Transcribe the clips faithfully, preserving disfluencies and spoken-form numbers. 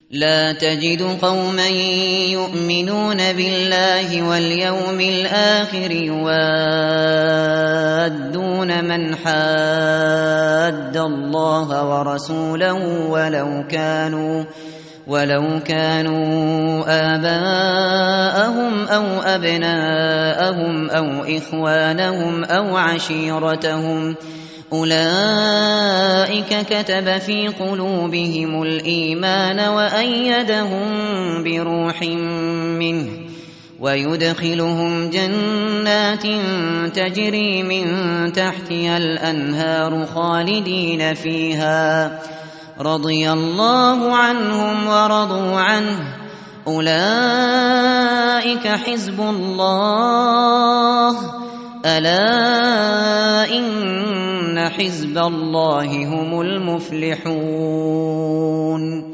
لا تجد قوما يؤمنون بالله واليوم الآخر يوادون من حاد الله ورسوله ولو كانوا ولو كانوا آباءهم أو أبناءهم أو إخوانهم أو عشيرتهم أولئك كتب في قلوبهم الإيمان وأيدهم بروح منه ويدخلهم جنات تجري من تحتها الأنهار خالدين فيها رضي الله عنهم ورضوا عنه أولئك حزب الله ألا إن حزب الله هم المفلحون.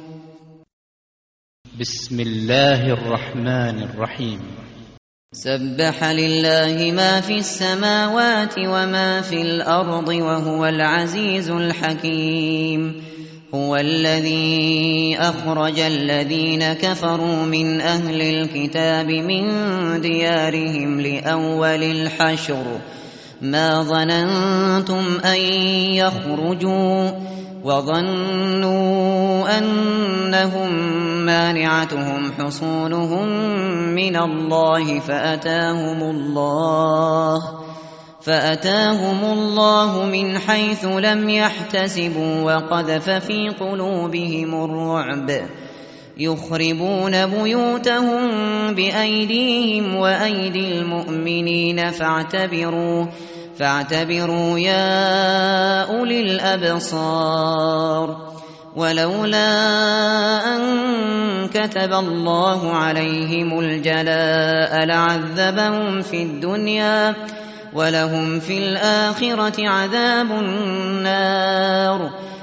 بسم الله الرحمن الرحيم. سبح لله ما في السماوات وما في الأرض وهو العزيز الحكيم. هو الذي أخرج الذين كفروا من أهل الكتاب من ديارهم لأول الحشر ما ظننتم أن يخرجوا وظنوا أنهم مانعتهم حصونهم من الله فأتاهم الله فأتاهم الله من حيث لم يحتسبوا وقذف في قلوبهم الرعب يخربون بيوتهم بأيديهم وأيدي المؤمنين فاعتبروا فاعتبروا يا أولي الأبصار. ولولا أن كتب الله عليهم الجلاء لعذبهم في الدنيا ولهم في الآخرة عذاب النار